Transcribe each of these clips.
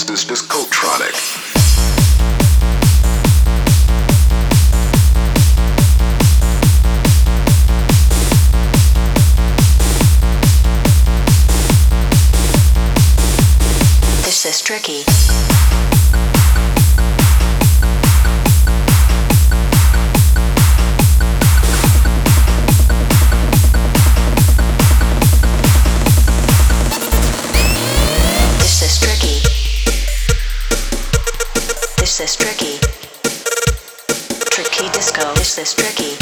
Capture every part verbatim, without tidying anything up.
This is Discotronic. This is tricky. This is tricky. This is tricky. Tricky disco. This is tricky.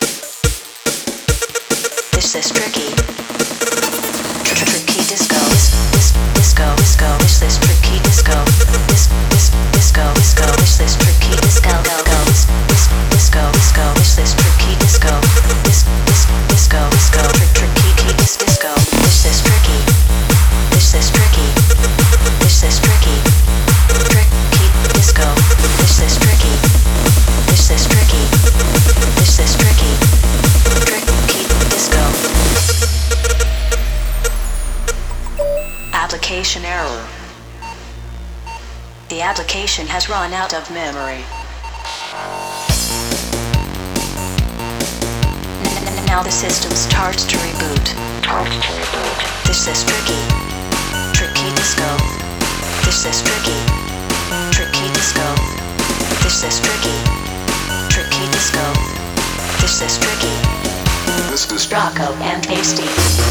This is tricky. Tricky disco. This this disco disco. This is tricky disco. This this disco disco. This is tricky disco. Go go. This this disco disco. This is tricky disco. This this disco disco. Tricky key dis disco. This is tricky. This is tricky. This is tricky. Tricky disco. This is tricky. This is tricky. This is tricky. Tricky disco. Application error. The application has run out of memory. N- now the system starts to reboot. This is tricky. Tricky disco. This is tricky. Tricky disco. This is tricky. Tricky disco. This is tricky. This is Rocco and Tasty.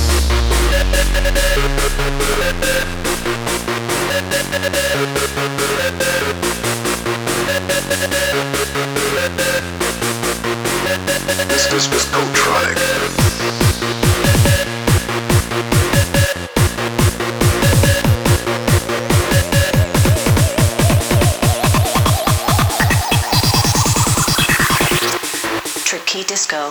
This is Discotronic. Tricky disco.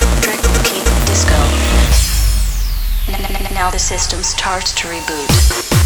Now the system starts to reboot.